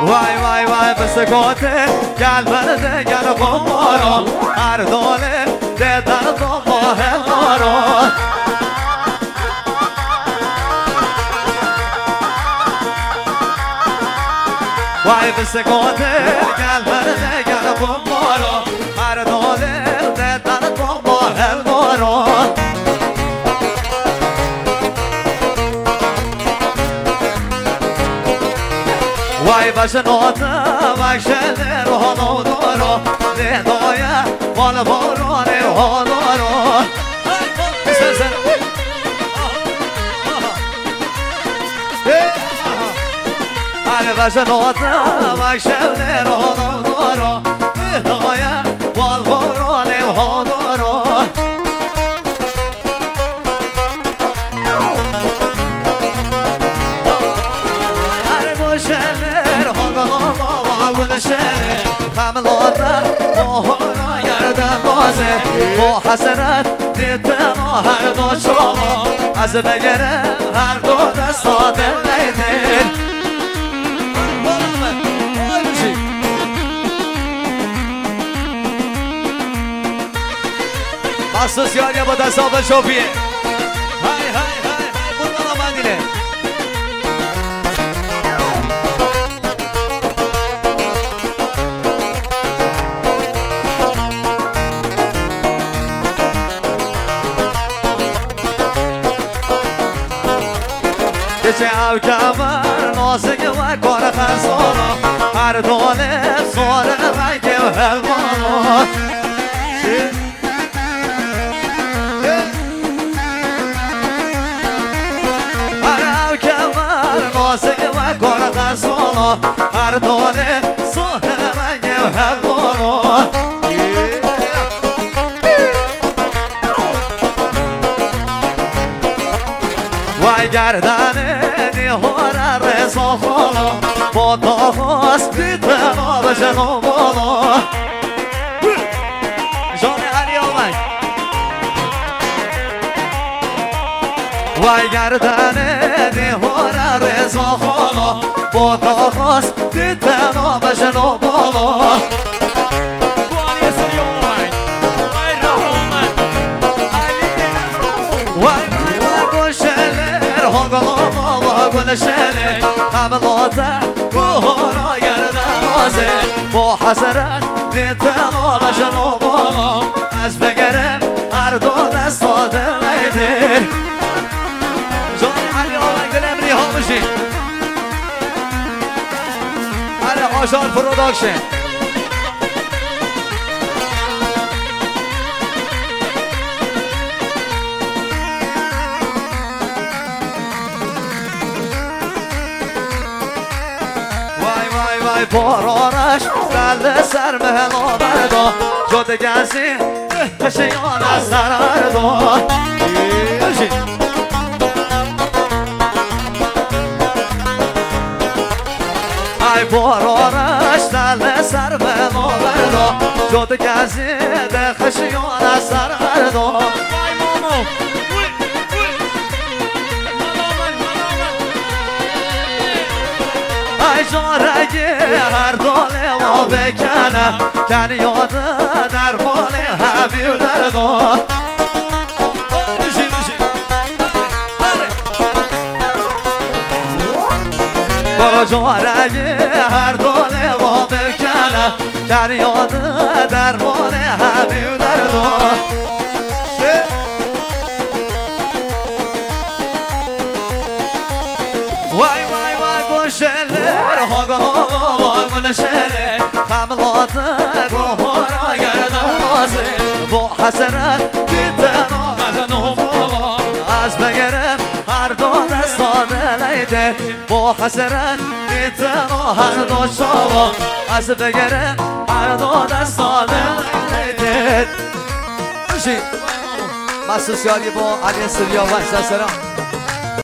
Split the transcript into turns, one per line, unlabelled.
وای وای وای بسکوته گل برده گل قمارا هر داله ده در دماه مارا وای بسکوته گل برده گل قمارا هر داله ده در دماه مارا وای بشنوته وای شده رو دارو ندایه مال باران رو دارو وای بشنوته وای شده رو دارو ندایه مال باران رو دارو حملاته ماهانا گردن بازه با حسنت دیدم هر دو شما از بگره هر دو دستا دل نیدین مخصوص یاری با دستا به شوپیه های های های بود بالا مندینه چه او کمر نازگه و کار خزانا هر دانه ساره رنگ و حلوانا هر او کمر نازگه و کار خزانا هر دانه ساره رنگ و حلوانا وای گردنه دیوار رزا خالا با داغاست بیتنا بشنو بالا جان علی آمد وای گردنه دیوار رزا خالا با داغاست بیتنا بشنو بالا گلشنه حملاته گوهارا گردن بازه با حسرت دیدم بشنو بالا از بگرم هر دو دستا دل نیدین جان علی آمد گلم ریها بشین علی آشان پروداکشن بارانش دل سر مهلا بردا جد گزی پشیان از سراردا ای بارانش دل سر مهلا بردا جد گزی پشیان از سراردا جارگه هر داله ما بکنه کن یاده در باله حبیب درگاه با جارگه هر داله ما بکنه کن یاده در باله حبیب درگاه وای وای وای گوشلر هاگا گلشنه حملاته گوهارا گردن بازه با حسنت دیدم بشنو بالا از بگرم هر دو دستا دل نیدین با حسنت دیدم هر دو شما از بگرم هر دو دستا دل نیدین مخصوص یاری با علی سریا و سلام